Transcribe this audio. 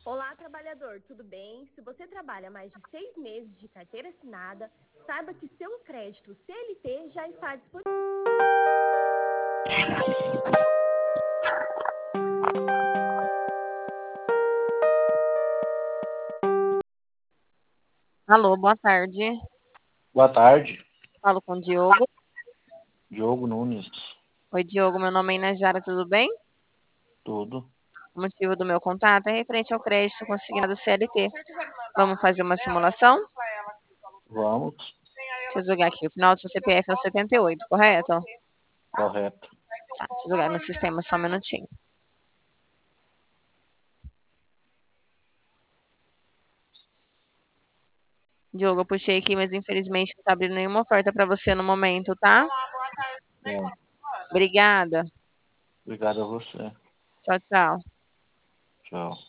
Olá, trabalhador, tudo bem? Se você trabalha mais de 6 meses de carteira assinada, saiba que seu crédito CLT já está disponível. Alô, boa tarde. Boa tarde, Falo com o Diogo. Diogo Nunes. Oi, Diogo, meu nome é Inajara, tudo bem? Tudo. O motivo do meu contato é referente ao crédito consignado CLT. Vamos fazer uma simulação? Vamos, Deixa eu jogar aqui. O final do seu CPF é o 78, correto? correto. Tá, deixa eu jogar no sistema só um minutinho. Diogo, eu puxei aqui, mas infelizmente não tá abrindo nenhuma oferta para você no momento, tá? É, Obrigada. obrigado a você. Tchau, tchau. Tchau.